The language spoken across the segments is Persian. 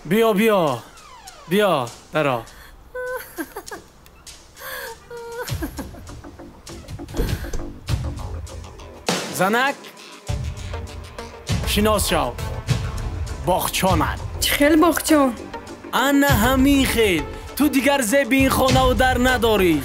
بیا بیا بیا درا. زنک شناس شو باغچانت. خیلی باغچان انا همین خیل تو دیگر زیب این خانه و در نداری.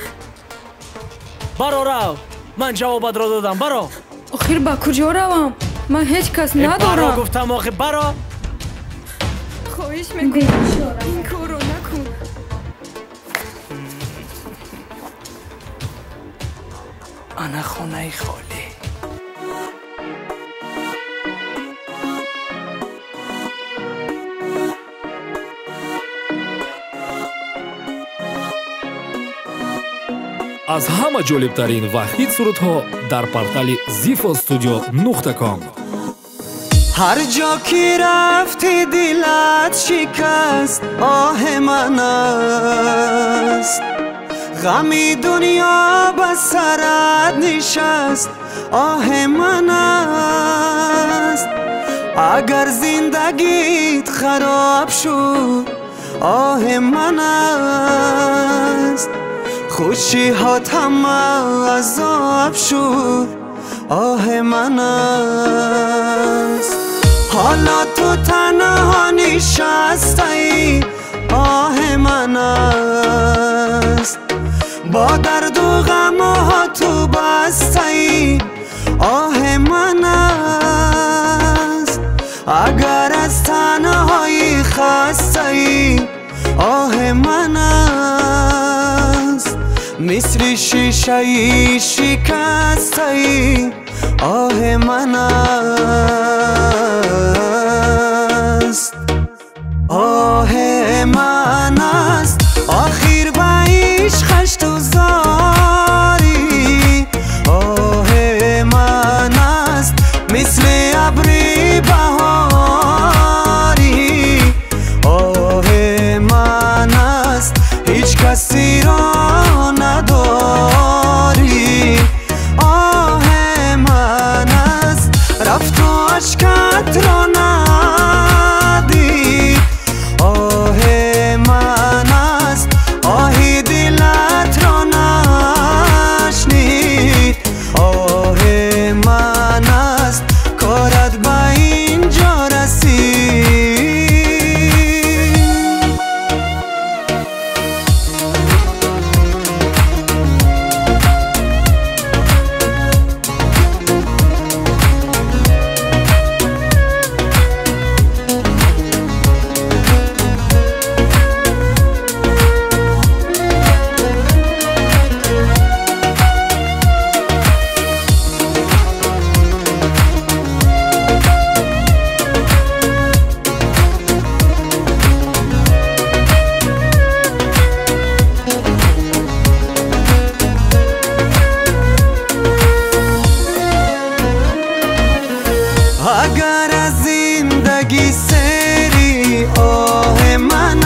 برو رو من جوابت را دادم. برو. آخر با کجا روم؟ من هیچ کس برو ندارم. گفتم آخه برو. خواهش میکنم این کارو نکن. انا خانه خالی. аз ҳама ҷолибтарин ва ҳит сурудҳо дар портали zifostudio.com. هر جا که رفتی دلت شکست آه من است. غمی دنیا به سرت نشست آه من است. اگر زندگیت خراب شد آه من است. خوشی هات همه عذاب شد آه من است. حالا تو تنها نشستی آه من است. با درد و غم ها تو بستی آه من است. اگر از تنهایی خستی آه من است. مثل شیشه شکستی آه من است. آه من است. آخر به عشقش تو زاری آه من است. مثل ابر بهاری آه من است. هیچ کسی را نداری آه من است. رفت و عشقت را ندید آه من است. آهی دلت را نشنید آه من است. کارت به اینجا رسید. اگر از زندگی سری آه من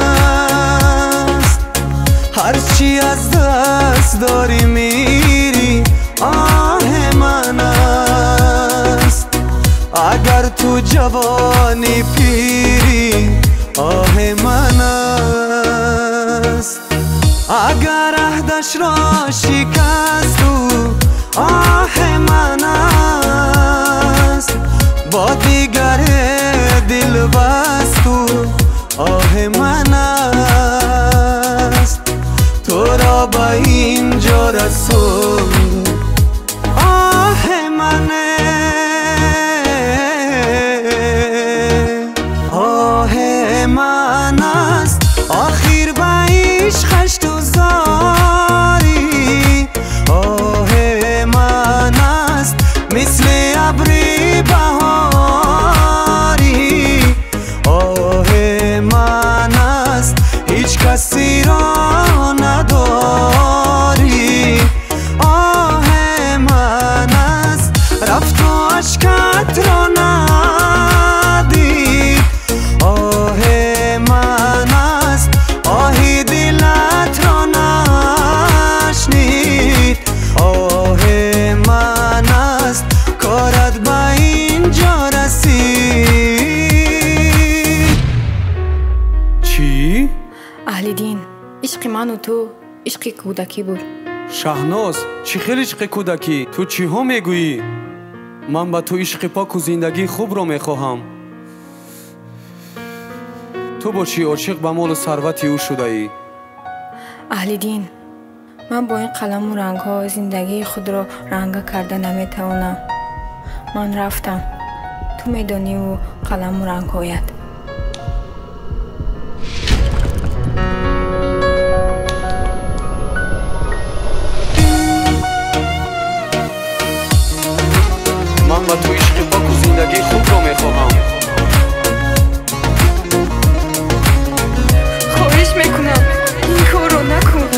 است. هرچی از دست داری میری آه من است. اگر تو جوانی پیری آه من است. اگر عهدش را شکست آه من است. با دیگر دل بستو آه من است. تو را به اینجا رسوند آه من آه من است. آخر به عشقش تو زاری آه کودکی بود. شهناز چی خیلی عشق کودکی؟ تو چی ها میگویی؟ من با تو عشق پاک و زندگی خوب رو میخواهم. تو با چی عاشق به مال و ثروت او شده ای؟ اهل دین، من با این قلم و رنگ ها زندگی خود را رنگ کرده نمیتوانم. من رفتم، تو میدانی و قلم و رنگ هایت. من با تو عشق پاک و زندگی خوب رو میخواهم. خواهش میکنم این کار رو نکن.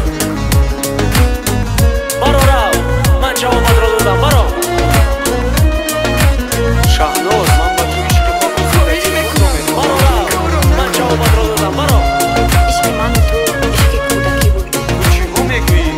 برو رو، من جوابت رو دادم. برو. شهناز من با تو عشق پاک و خواهش میکنم برو رو، من جوابت رو دادم. برو. عشق من و تو عشق کودکی بود. تو چی ها میگویی؟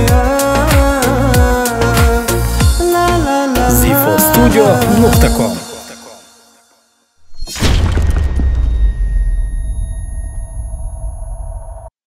zifostudio.com